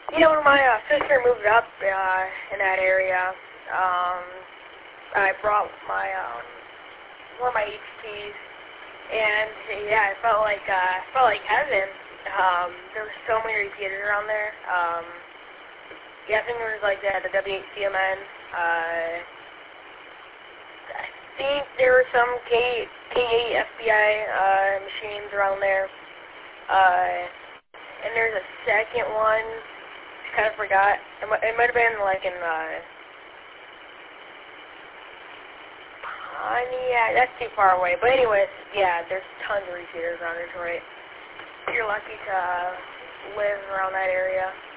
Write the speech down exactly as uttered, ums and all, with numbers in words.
You know, when my uh, sister moved up uh, in that area, um, I brought my um, one of my H Ps, and yeah, it felt like uh, it felt like heaven. Um, there were so many repeaters around there. Um, yeah, I think there was like the, the W eight C M N. Uh, I think there were some K eight F B I uh, machines around there. Uh, and there's a second one. I kind of forgot. It might, it might have been like in uh, Pontiac. That's too far away. But anyways, yeah, there's tons of repeaters around Detroit. You're lucky to uh, live around that area.